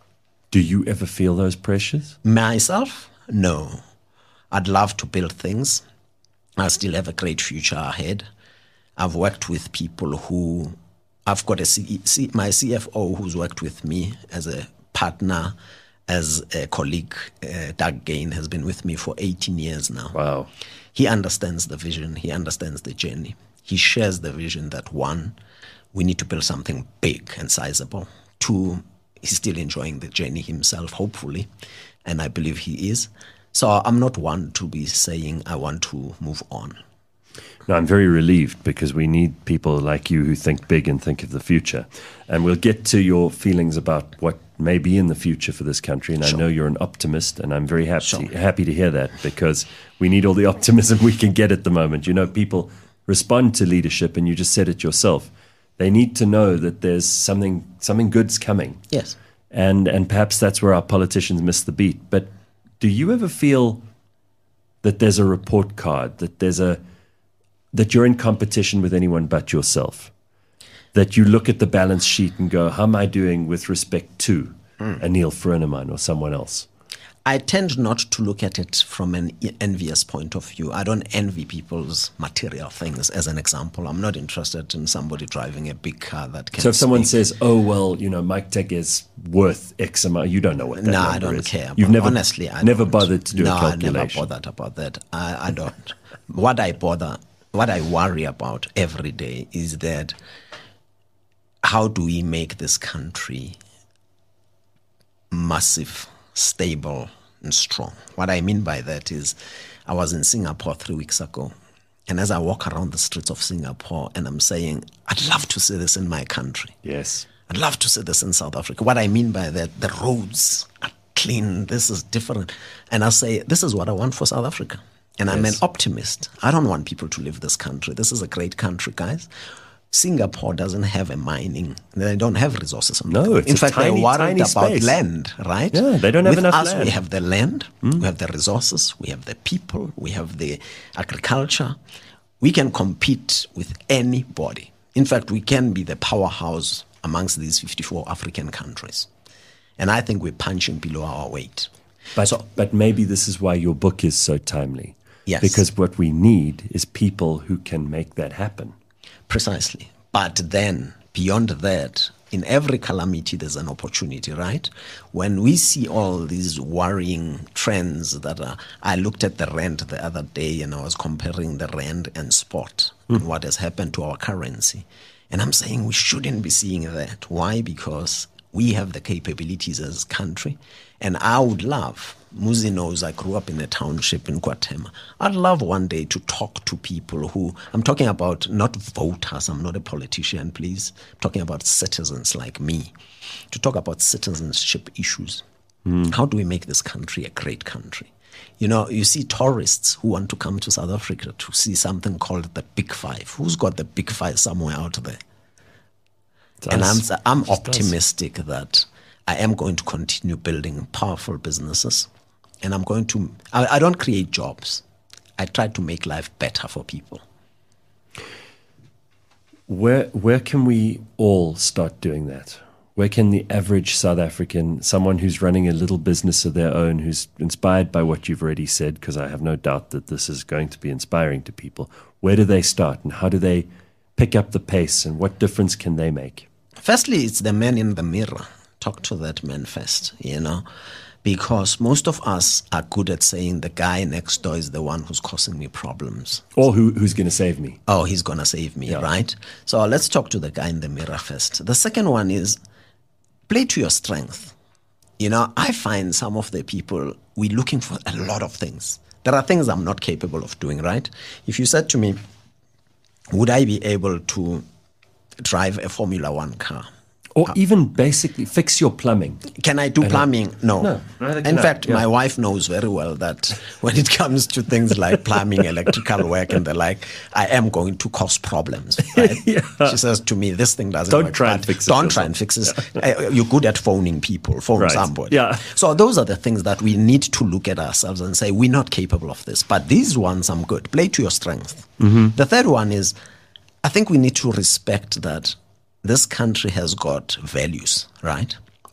[SPEAKER 2] Do you ever feel those pressures?
[SPEAKER 3] Myself? No. I'd love to build things. I still have a great future ahead. I've worked with people who, I've got a C, C, my C F O who's worked with me as a partner, as a colleague. uh, Doug Gain has been with me for eighteen years now.
[SPEAKER 2] Wow.
[SPEAKER 3] He understands the vision. He understands the journey. He shares the vision that, one, we need to build something big and sizable. Two, he's still enjoying the journey himself, hopefully, and I believe he is. So I'm not one to be saying I want to move on.
[SPEAKER 2] No, I'm very relieved because we need people like you who think big and think of the future. And we'll get to your feelings about what may be in the future for this country. And
[SPEAKER 3] Sure.
[SPEAKER 2] I know you're an optimist, and I'm very happy
[SPEAKER 3] Sure.
[SPEAKER 2] happy to hear that, because we need all the optimism we can get at the moment. You know, people respond to leadership, and you just said it yourself. They need to know that there's something something good's coming.
[SPEAKER 3] Yes.
[SPEAKER 2] And and perhaps that's where our politicians miss the beat. But do you ever feel that there's a report card, that there's a that you're in competition with anyone but yourself? That you look at the balance sheet and go, how am I doing with respect to mm. a Neil Froneman or someone else?
[SPEAKER 3] I tend not to look at it from an envious point of view. I don't envy people's material things, as an example. I'm not interested in somebody driving a big car that can
[SPEAKER 2] So if someone
[SPEAKER 3] speak.
[SPEAKER 2] says, oh, well, you know, Mike Teg is worth X amount, you don't know what that
[SPEAKER 3] No,
[SPEAKER 2] number
[SPEAKER 3] I don't
[SPEAKER 2] is.
[SPEAKER 3] care.
[SPEAKER 2] You've never,
[SPEAKER 3] Honestly, I
[SPEAKER 2] never
[SPEAKER 3] don't.
[SPEAKER 2] bothered to do
[SPEAKER 3] no,
[SPEAKER 2] a calculation.
[SPEAKER 3] I never bothered about that. I, I don't. What I bother, what I worry about every day is that how do we make this country massive, stable, and strong? What I mean by that is, I was in Singapore three weeks ago, and as I walk around the streets of Singapore, and I'm saying, I'd love to see this in my country.
[SPEAKER 2] Yes.
[SPEAKER 3] I'd love to see this in South Africa. What I mean by that, the roads are clean. This is different. And I say, this is what I want for South Africa. And I'm an
[SPEAKER 2] Yes.
[SPEAKER 3] optimist. I don't want people to leave this country. This is a great country, guys. Singapore doesn't have a mining. They don't have resources. On
[SPEAKER 2] No,
[SPEAKER 3] it.
[SPEAKER 2] it's
[SPEAKER 3] In
[SPEAKER 2] a
[SPEAKER 3] fact,
[SPEAKER 2] tiny,
[SPEAKER 3] they're worried
[SPEAKER 2] tiny
[SPEAKER 3] about
[SPEAKER 2] space.
[SPEAKER 3] land, right?
[SPEAKER 2] Yeah, they don't have
[SPEAKER 3] With
[SPEAKER 2] enough
[SPEAKER 3] us,
[SPEAKER 2] land.
[SPEAKER 3] we have the land, we have the resources, we have the people, we have the agriculture. We can compete with anybody. In fact, we can be the powerhouse amongst these fifty-four African countries. And I think we're punching below our weight.
[SPEAKER 2] But, but maybe this is why your book is so timely.
[SPEAKER 3] Yes.
[SPEAKER 2] Because what we need is people who can make that happen.
[SPEAKER 3] Precisely. But then, beyond that, in every calamity, there's an opportunity, right? When we see all these worrying trends that are, I looked at the rand the other day and I was comparing the rand and spot mm. and what has happened to our currency. And I'm saying we shouldn't be seeing that. Why? Because we have the capabilities as a country. And I would love, Muzi knows I grew up in a township in KwaThema. I'd love one day to talk to people who, I'm talking about not voters, I'm not a politician, please. I'm talking about citizens like me, to talk about citizenship issues. Mm. How do we make this country a great country? You know, you see tourists who want to come to South Africa to see something called the Big Five. Who's got the Big Five somewhere out there? And I'm, I'm optimistic that I am going to continue building powerful businesses. And I'm going to, I, I don't create jobs. I try to make life better for people.
[SPEAKER 2] Where where can we all start doing that? Where can the average South African, someone who's running a little business of their own, who's inspired by what you've already said, because I have no doubt that this is going to be inspiring to people, where do they start and how do they pick up the pace and what difference can they make?
[SPEAKER 3] Firstly, it's the man in the mirror. Talk to that man first, you know, because most of us are good at saying the guy next door is the one who's causing me problems.
[SPEAKER 2] Or who who's going to save me?
[SPEAKER 3] Oh, he's going to save me, yeah. Right? So let's talk to the guy in the mirror first. The second one is play to your strength. You know, I find some of the people, we're looking for a lot of things. There are things I'm not capable of doing, right? If you said to me, would I be able to drive a Formula One car?
[SPEAKER 2] Or even basically fix your plumbing.
[SPEAKER 3] Can I do plumbing? No.
[SPEAKER 2] No, neither
[SPEAKER 3] In
[SPEAKER 2] can I.
[SPEAKER 3] fact,
[SPEAKER 2] Yeah.
[SPEAKER 3] my wife knows very well that when it comes to things like plumbing, electrical work, and the like, I am going to cause problems. Right?
[SPEAKER 2] Yeah.
[SPEAKER 3] She says to me, "This thing doesn't
[SPEAKER 2] Don't
[SPEAKER 3] work.
[SPEAKER 2] try and
[SPEAKER 3] but
[SPEAKER 2] fix it
[SPEAKER 3] Don't
[SPEAKER 2] yourself."
[SPEAKER 3] try and fix it. Uh, You're good at phoning people. Phone
[SPEAKER 2] Right.
[SPEAKER 3] somebody.
[SPEAKER 2] Yeah.
[SPEAKER 3] So those are the things that we need to look at ourselves and say we're not capable of this. But these ones, I'm good. Play to your strength. Mm-hmm. The third one is, I think we need to respect that this country has got values, right?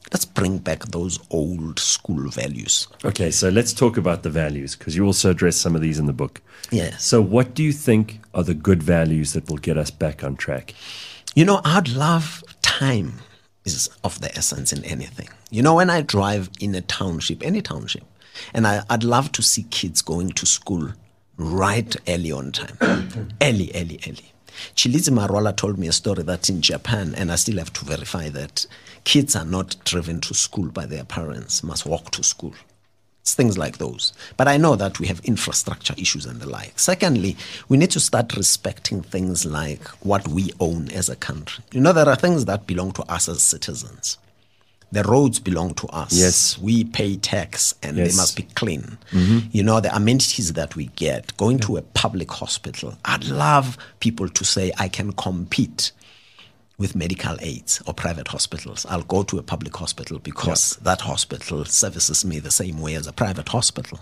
[SPEAKER 3] Let's bring back those old school values.
[SPEAKER 2] Okay, so let's talk about the values, because you also address some of these in the book.
[SPEAKER 3] Yes.
[SPEAKER 2] So what do you think are the good values that will get us back on track?
[SPEAKER 3] You know, I'd love time is of the essence in anything. You know, when I drive in a township, any township, and I, I'd love to see kids going to school right early on time. early, early, early. Chilizi Marwala told me a story that in Japan, and I still have to verify that, kids are not driven to school by their parents, must walk to school. It's things like those. But I know that we have infrastructure issues and the like. Secondly, we need to start respecting things like what we own as a country. You know, there are things that belong to us as citizens. The roads belong to us.
[SPEAKER 2] Yes.
[SPEAKER 3] We pay tax and
[SPEAKER 2] Yes.
[SPEAKER 3] they must be clean.
[SPEAKER 2] Mm-hmm.
[SPEAKER 3] You know, the amenities that we get, going to a public hospital. I'd love people to say, I can compete with medical aids or private hospitals. I'll go to a public hospital because that hospital services me the same way as a private hospital.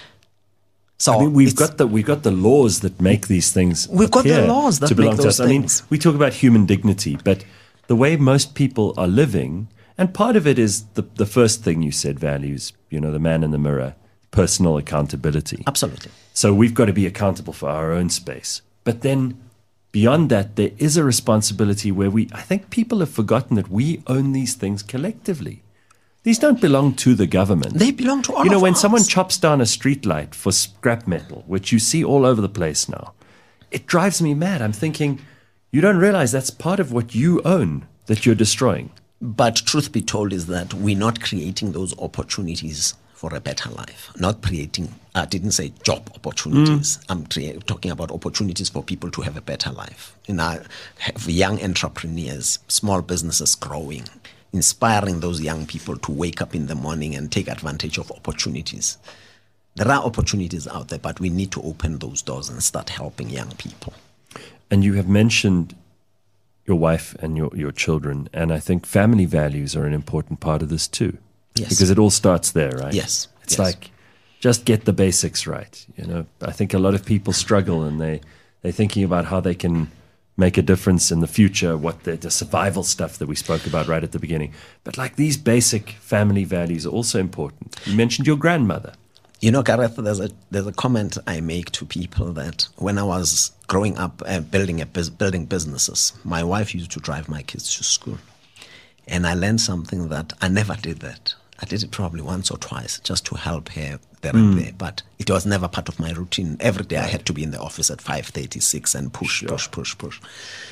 [SPEAKER 3] So
[SPEAKER 2] I mean, we've
[SPEAKER 3] it's-
[SPEAKER 2] got the we've got the laws that make these things.
[SPEAKER 3] We've got the
[SPEAKER 2] appear
[SPEAKER 3] laws that
[SPEAKER 2] to belong
[SPEAKER 3] make
[SPEAKER 2] to
[SPEAKER 3] those
[SPEAKER 2] us. I mean,
[SPEAKER 3] things.
[SPEAKER 2] we talk about human dignity, but the way most people are living, and part of it is the the first thing you said, values. You know, the man in the mirror, personal accountability.
[SPEAKER 3] Absolutely.
[SPEAKER 2] So we've got to be accountable for our own space. But then beyond that, there is a responsibility where we, I think people have forgotten that we own these things collectively. These don't belong to the government.
[SPEAKER 3] They belong to all
[SPEAKER 2] You know,
[SPEAKER 3] of
[SPEAKER 2] when
[SPEAKER 3] us.
[SPEAKER 2] someone chops down a street light for scrap metal, which you see all over the place now, it drives me mad. I'm thinking, you don't realize that's part of what you own that you're destroying.
[SPEAKER 3] But truth be told is that we're not creating those opportunities for a better life. Not creating, I didn't say job opportunities. Mm. I'm crea- talking about opportunities for people to have a better life. You know, have young entrepreneurs, small businesses growing, inspiring those young people to wake up in the morning and take advantage of opportunities. There are opportunities out there, but we need to open those doors and start helping young people.
[SPEAKER 2] And you have mentioned your wife and your, your children, and I think family values are an important part of this too.
[SPEAKER 3] Yes.
[SPEAKER 2] Because it all starts there, right?
[SPEAKER 3] Yes.
[SPEAKER 2] It's
[SPEAKER 3] yes.
[SPEAKER 2] like, just get the basics right. You know, I think a lot of people struggle and they, they're thinking about how they can make a difference in the future, what the, the survival stuff that we spoke about right at the beginning. But like these basic family values are also important. You mentioned your grandmother.
[SPEAKER 3] You know, Gareth, there's a there's a comment I make to people that when I was growing up, uh, building a bus- building businesses, my wife used to drive my kids to school, and I learned something that I never did that. I did it probably once or twice just to help her there and there, but it was never part of my routine. Every day I had to be in the office at five thirty-six and push,
[SPEAKER 2] Sure.
[SPEAKER 3] push, push, push.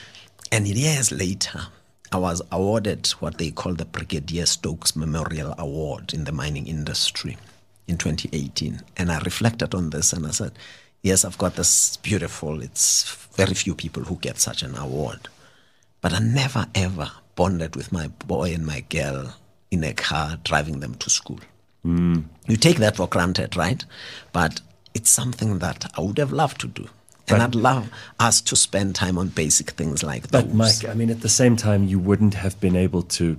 [SPEAKER 3] And years later, I was awarded what they call the Brigadier Stokes Memorial Award in the mining industry in twenty eighteen. And I reflected on this and I said, yes, I've got this beautiful, it's very few people who get such an award. But I never ever bonded with my boy and my girl in a car driving them to school.
[SPEAKER 2] Mm.
[SPEAKER 3] You take that for granted, right? But it's something that I would have loved to do. And
[SPEAKER 2] But-
[SPEAKER 3] I'd love us to spend time on basic things like
[SPEAKER 2] But
[SPEAKER 3] those.
[SPEAKER 2] Mike, I mean, at the same time, you wouldn't have been able to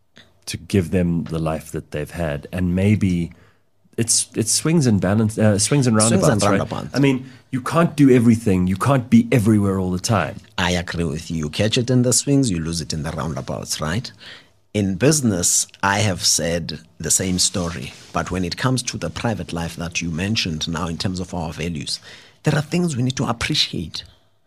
[SPEAKER 2] to give them the life that they've had, and maybe it's it swings and balance, uh, swings and roundabouts.
[SPEAKER 3] and
[SPEAKER 2] right?
[SPEAKER 3] roundabouts.
[SPEAKER 2] I mean, you can't do everything. You can't be everywhere all the time.
[SPEAKER 3] I agree with you. You catch it in the swings, you lose it in the roundabouts, right? In business, I have said the same story. But when it comes to the private life that you mentioned now in terms of our values, there are things we need to appreciate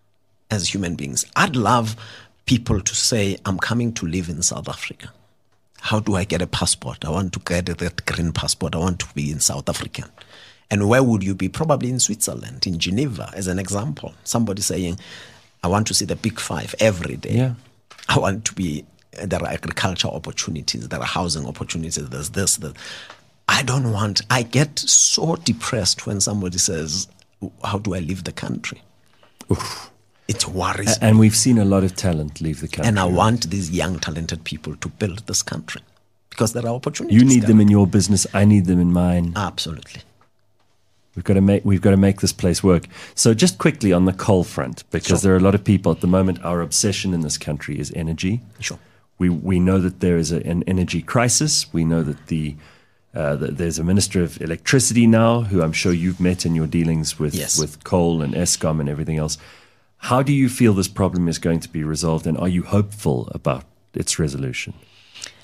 [SPEAKER 3] as human beings. I'd love people to say, I'm coming to live in South Africa. How do I get a passport? I want to get that green passport. I want to be in South Africa. And where would you be? Probably in Switzerland, in Geneva, as an example. Somebody saying, I want to see the big five every day.
[SPEAKER 2] Yeah.
[SPEAKER 3] I want to be, there are agriculture opportunities, there are housing opportunities, there's this, that. I don't want, I get so depressed when somebody says, how do I leave the country?
[SPEAKER 2] Oof.
[SPEAKER 3] It worries
[SPEAKER 2] A- And we've seen a lot of talent leave the country.
[SPEAKER 3] And I want these young, talented people to build this country because there are opportunities.
[SPEAKER 2] You need them
[SPEAKER 3] there.
[SPEAKER 2] in your business. I need them in mine.
[SPEAKER 3] Absolutely.
[SPEAKER 2] We've got to make we've got to make this place work. So just quickly on the coal front, because
[SPEAKER 3] Sure.
[SPEAKER 2] there are a lot of people at the moment. Our obsession in this country is energy.
[SPEAKER 3] Sure.
[SPEAKER 2] We we know that there is a, an energy crisis. We know that the uh, that there's a minister of electricity now, who I'm sure you've met in your dealings with
[SPEAKER 3] Yes.
[SPEAKER 2] with coal and Eskom and everything else. How do you feel this problem is going to be resolved, and are you hopeful about its resolution?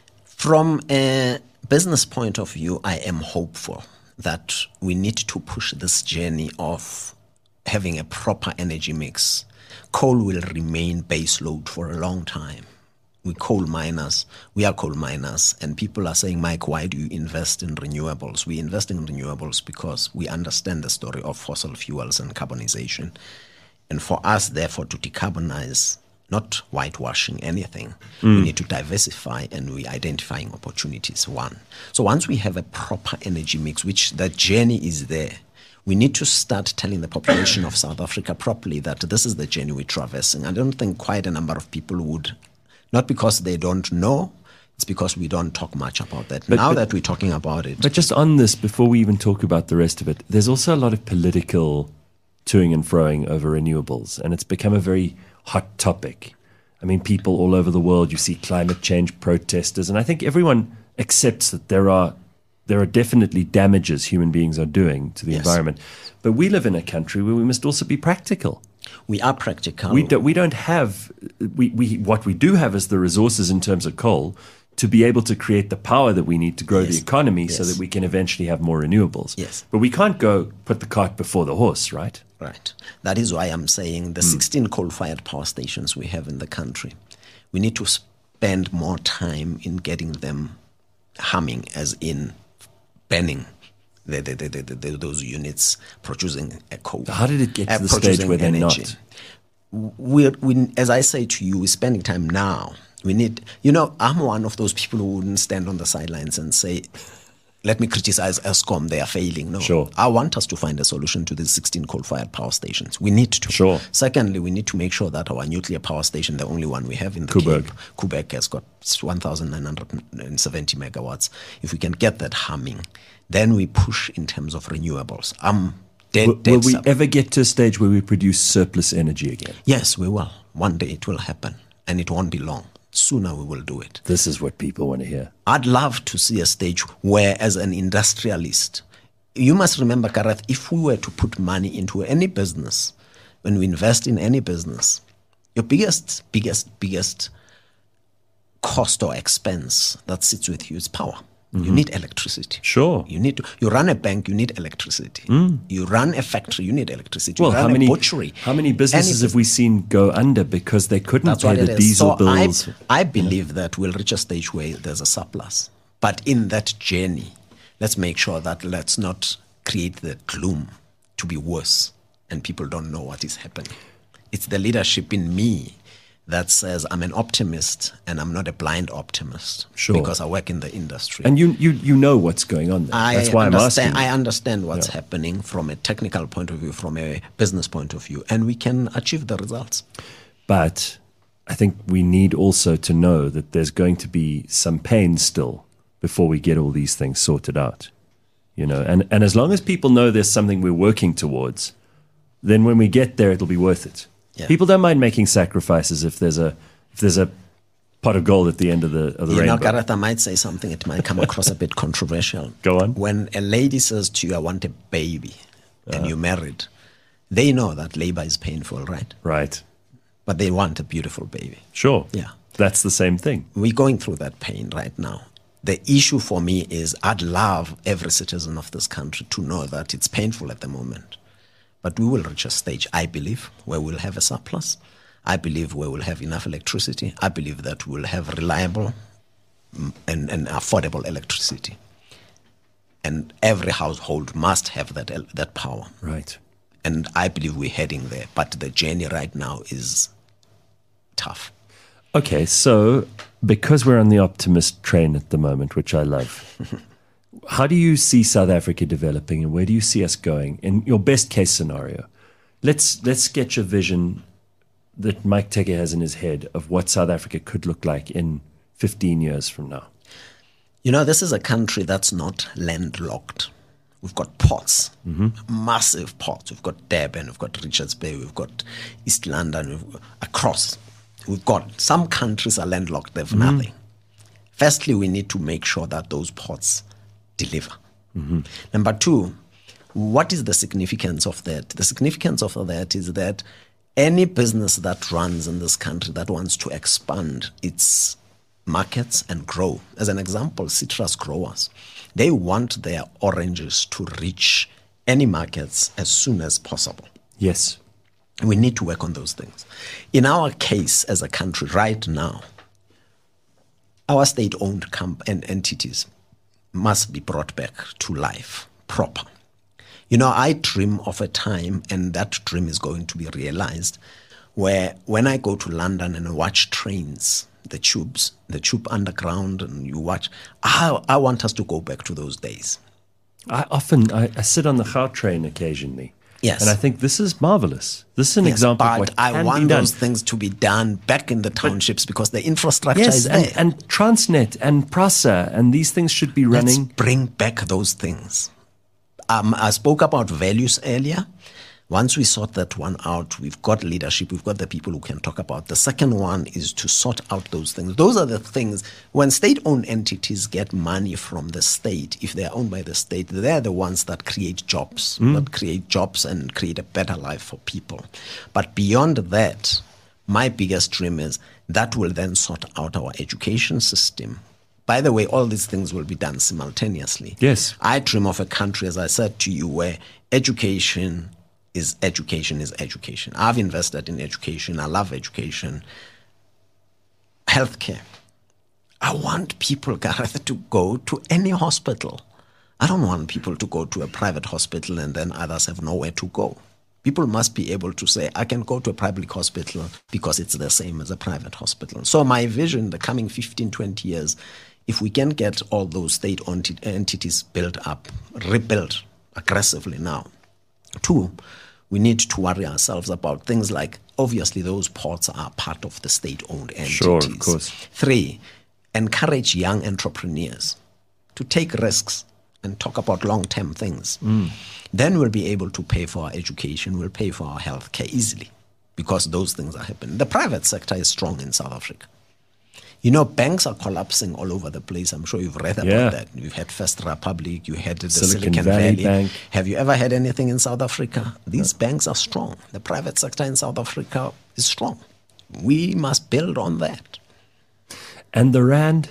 [SPEAKER 3] From a business point of view, I am hopeful that we need to push this journey of having a proper energy mix. Coal will remain base load for a long time. We coal miners, we are coal miners, and people are saying, Mike, why do you invest in renewables? We invest in renewables because we understand the story of fossil fuels and carbonization. And for us, therefore, to decarbonize, not whitewashing anything, mm. we need to diversify, and we're identifying opportunities, one. So once we have a proper energy mix, which the journey is there, we need to start telling the population of South Africa properly that this is the journey we're traversing. I don't think quite a number of people would. Not because they don't know, it's because we don't talk much about that. But, now but, that we're talking about it.
[SPEAKER 2] But just on this, before we even talk about the rest of it, there's also a lot of political toing and froing over renewables, and it's become a very hot topic. I mean, people all over the world, you see climate change protesters, and I think everyone accepts that there are there are definitely damages human beings are doing to the yes. environment. But we live in a country where we must also be practical.
[SPEAKER 3] We are practical.
[SPEAKER 2] We don't, we don't have, we, we, what we do have is the resources in terms of coal to be able to create the power that we need to grow yes. the economy yes. so that we can eventually have more renewables.
[SPEAKER 3] Yes.
[SPEAKER 2] But we can't go put the cart before the horse, right?
[SPEAKER 3] Right. That is why I'm saying the mm. sixteen coal-fired power stations we have in the country, we need to spend more time in getting them humming, as in burning. The, the, the, the, the, those units producing a coal.
[SPEAKER 2] How did it get to uh, the stage where they're energy.
[SPEAKER 3] not? We're, we, as I say to you, we're spending time now. We need, you know, I'm one of those people who wouldn't stand on the sidelines and say, let me criticize Eskom, they are failing. No,
[SPEAKER 2] sure.
[SPEAKER 3] I want us to find a solution to these sixteen coal-fired power stations. We need to.
[SPEAKER 2] Sure.
[SPEAKER 3] Secondly, we need to make sure that our nuclear power station, the only one we have in the
[SPEAKER 2] Koeberg.
[SPEAKER 3] Cape, Koeberg has got one thousand nine hundred seventy megawatts. If we can get that humming, then we push in terms of renewables. I'm dead,
[SPEAKER 2] will,
[SPEAKER 3] dead
[SPEAKER 2] will we
[SPEAKER 3] sub-
[SPEAKER 2] ever get to a stage where we produce surplus energy again?
[SPEAKER 3] Yes, we will. One day it will happen, and it won't be long. Sooner we will do it.
[SPEAKER 2] This is what people want to hear.
[SPEAKER 3] I'd love to see a stage where, as an industrialist, you must remember, Gareth, if we were to put money into any business, when we invest in any business, your biggest, biggest, biggest cost or expense that sits with you is power. Mm-hmm. You need electricity.
[SPEAKER 2] Sure.
[SPEAKER 3] You need to. You run a bank. You need electricity. Mm. You run a factory. You need electricity.
[SPEAKER 2] Well,
[SPEAKER 3] you run
[SPEAKER 2] how many
[SPEAKER 3] a butchery?
[SPEAKER 2] How many businesses
[SPEAKER 3] Any,
[SPEAKER 2] have we seen go under because they couldn't
[SPEAKER 3] That's
[SPEAKER 2] pay the diesel
[SPEAKER 3] so
[SPEAKER 2] bills?
[SPEAKER 3] I, I believe that we'll reach a stage where there's a surplus. But in that journey, let's make sure that let's not create the gloom to be worse, and people don't know what is happening. It's the leadership in me that says I'm an optimist, and I'm not a blind optimist.
[SPEAKER 2] Sure.
[SPEAKER 3] Because I work in the industry.
[SPEAKER 2] And you you, you know what's going on there.
[SPEAKER 3] I
[SPEAKER 2] That's why I'm asking.
[SPEAKER 3] I understand what's
[SPEAKER 2] yeah.
[SPEAKER 3] happening from a technical point of view, from a business point of view, and we can achieve the results.
[SPEAKER 2] But I think we need also to know that there's going to be some pain still before we get all these things sorted out. You know, and, and as long as people know there's something we're working towards, then when we get there, it'll be worth it. Yeah. People don't mind making sacrifices if there's a if there's a pot of gold at the end of the of the
[SPEAKER 3] you
[SPEAKER 2] rainbow.
[SPEAKER 3] know, Gareth, I might say something. It might come across a bit controversial.
[SPEAKER 2] Go on.
[SPEAKER 3] When a lady says to you, "I want a baby," uh-huh. and you're married, they know that labor is painful, right?
[SPEAKER 2] Right.
[SPEAKER 3] But they want a beautiful baby.
[SPEAKER 2] Sure.
[SPEAKER 3] Yeah.
[SPEAKER 2] That's the same thing.
[SPEAKER 3] We're going through that pain right now. The issue for me is I'd love every citizen of this country to know that it's painful at the moment. But we will reach a stage, I believe, where we'll have a surplus. I believe we will have enough electricity. I believe that we'll have reliable and, and affordable electricity. And every household must have that that power.
[SPEAKER 2] Right.
[SPEAKER 3] And I believe we're heading there. But the journey right now is tough.
[SPEAKER 2] Okay, so because we're on the optimist train at the moment, which I love, how do you see South Africa developing, and where do you see us going in your best case scenario? Let's let's sketch a vision that Mike Teke has in his head of what South Africa could look like in fifteen years from now.
[SPEAKER 3] You know, this is a country that's not landlocked. We've got ports, mm-hmm. massive ports. We've got Durban, we've got Richards Bay, we've got East London, we've got, across. We've got some countries are landlocked, they have mm-hmm. nothing. Firstly, we need to make sure that those ports deliver. Mm-hmm. Number two, what is the significance of that? The significance of that is that any business that runs in this country that wants to expand its markets and grow. As an example, citrus growers, they want their oranges to reach any markets as soon as possible.
[SPEAKER 2] Yes.
[SPEAKER 3] We need to work on those things. In our case as a country right now, our state-owned comp- and entities must be brought back to life proper. You know, I dream of a time, and that dream is going to be realized, where when I go to London and watch trains, the tubes, the tube underground, and you watch, I, I want us to go back to those days.
[SPEAKER 2] I often, I, I sit on the Gautrain occasionally.
[SPEAKER 3] Yes.
[SPEAKER 2] And I think this is marvelous. This is an
[SPEAKER 3] Yes,
[SPEAKER 2] example
[SPEAKER 3] but
[SPEAKER 2] of what
[SPEAKER 3] I
[SPEAKER 2] can
[SPEAKER 3] want
[SPEAKER 2] be done.
[SPEAKER 3] those things to be done back in the townships because the infrastructure
[SPEAKER 2] Yes,
[SPEAKER 3] is there.
[SPEAKER 2] and, and Transnet and Prasa, and these things should be running.
[SPEAKER 3] Let's bring back those things. Um, I spoke about values earlier. Once we sort that one out, we've got leadership, we've got the people who can talk about. The second one is to sort out those things. Those are the things, when state-owned entities get money from the state, if they're owned by the state, they're the ones that create jobs, mm. that create jobs and create a better life for people. But beyond that, my biggest dream is that will then sort out our education system. By the way, all these things will be done simultaneously.
[SPEAKER 2] Yes.
[SPEAKER 3] I dream of a country, as I said to you, where education is education is education. I've invested in education. I love education. Healthcare. I want people, Gareth, to go to any hospital. I don't want people to go to a private hospital and then others have nowhere to go. People must be able to say, I can go to a public hospital because it's the same as a private hospital. So my vision, the coming fifteen, twenty years, if we can get all those state-owned entities built up, rebuilt aggressively now. Two, we need to worry ourselves about things like, obviously, those ports are part of the state-owned entities.
[SPEAKER 2] Sure, of course.
[SPEAKER 3] Three, encourage young entrepreneurs to take risks and talk about long-term things. Mm. Then we'll be able to pay for our education, we'll pay for our healthcare easily because those things are happening. The private sector is strong in South Africa. You know, banks are collapsing all over the place. I'm sure you've read about
[SPEAKER 2] yeah.
[SPEAKER 3] that. You've had First Republic, you had the
[SPEAKER 2] Silicon,
[SPEAKER 3] Silicon
[SPEAKER 2] Valley,
[SPEAKER 3] Valley.
[SPEAKER 2] Bank.
[SPEAKER 3] Have you ever had anything in South Africa? These yeah. banks are strong. The private sector in South Africa is strong. We must build on that.
[SPEAKER 2] And the Rand?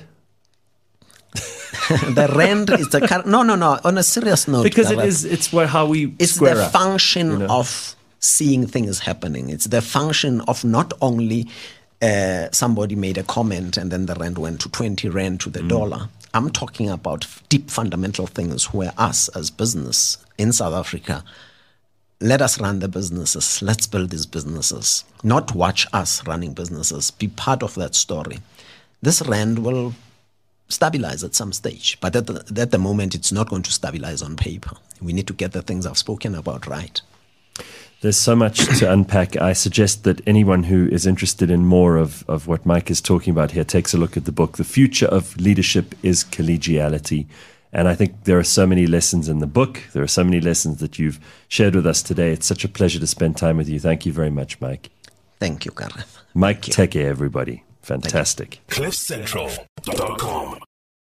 [SPEAKER 3] The Rand is the current, no, no, no. On a serious note,
[SPEAKER 2] because it is, it's where how we
[SPEAKER 3] it's
[SPEAKER 2] square
[SPEAKER 3] the
[SPEAKER 2] up,
[SPEAKER 3] function
[SPEAKER 2] you know?
[SPEAKER 3] of seeing things happening. It's the function of not only uh, somebody made a comment and then the Rand went to twenty Rand to the mm. dollar. I'm talking about deep fundamental things where us as business in South Africa, let us run the businesses. Let's build these businesses. Not watch us running businesses. Be part of that story. This Rand will stabilize at some stage. But at the, at the moment, it's not going to stabilize on paper. We need to get the things I've spoken about right.
[SPEAKER 2] There's so much to unpack. I suggest that anyone who is interested in more of, of what Mike is talking about here takes a look at the book. The Future of Leadership is Collegiality. And I think there are so many lessons in the book. There are so many lessons that you've shared with us today. It's such a pleasure to spend time with you. Thank you very much, Mike.
[SPEAKER 3] Thank you, Gareth.
[SPEAKER 2] Mike Teke, everybody. Fantastic.
[SPEAKER 1] cliff central dot com